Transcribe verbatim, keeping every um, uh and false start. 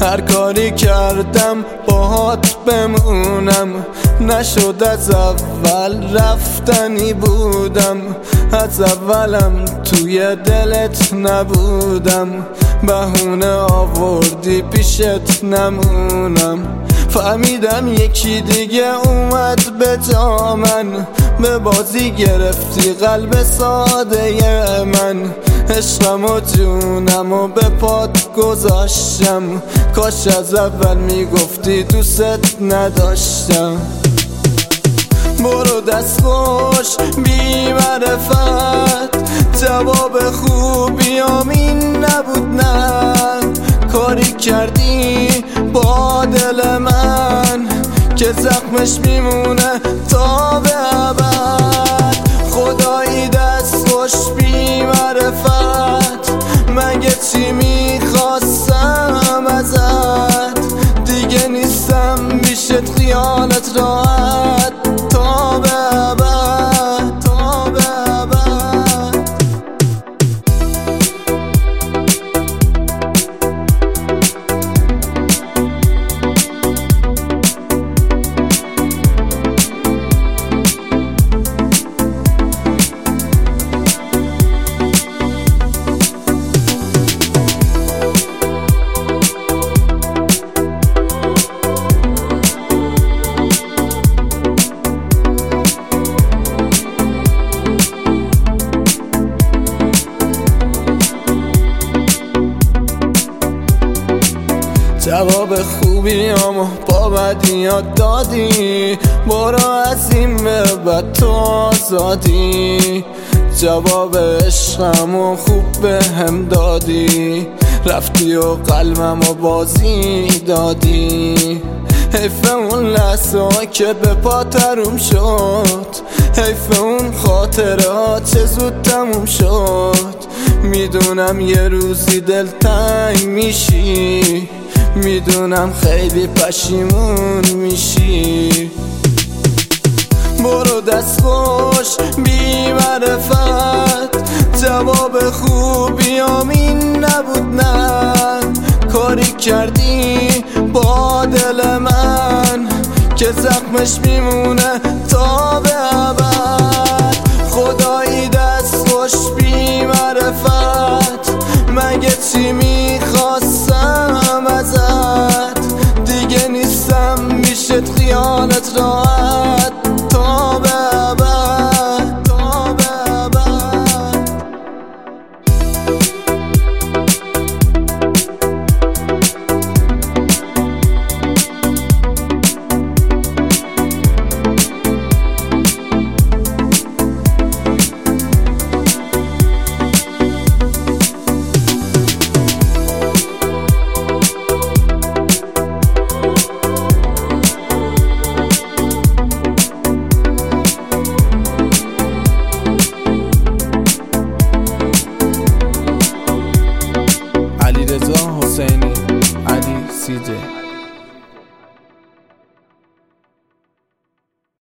هر کاری کردم باهات بمونم، نشد از اول رفتنی بودم، از اولم توی دلت نبودم، بهونه آوردی پیشت نمونم. فهمیدم یکی دیگه اومد به جا من، به بازی گرفتی قلب ساده من، عشقم و جونم و به پات گذاشتم، کاش از اول میگفتی دوست نداشتم. برو دست خوش بی معرفت، جواب خوبیام این نبود نه، کاری کردی با دل من که زخمش میمونه تا به ابد. خدایی دست خوش بی معرفت، مگه چی میخواستم ازت؟ دیگه نیستم میشت خیالت راحت تا به ابد، تا به ابد. جواب خوبیامو با بدیات دادی، برو از این به بعد تو آزادی. جواب عشقمو خوب به هم دادی، رفتی و قلبمو بازی دادی. حیف اون لحظه ها که به پا تروم شد، حیف اون خاطرات چه زود تموم شد. میدونم یه روزی دلتنگ میشی، میدونم خیلی پشیمون میشی. برو دست خوش بی معرفت، جواب خوبیام این نبود نه، کاری کردی با دل من که زخمش میمونه تا به ابد. خدایی دست خوش بی معرفت، مگه چی میخواستم ازت؟ دیگه نیستم میشت خیالت را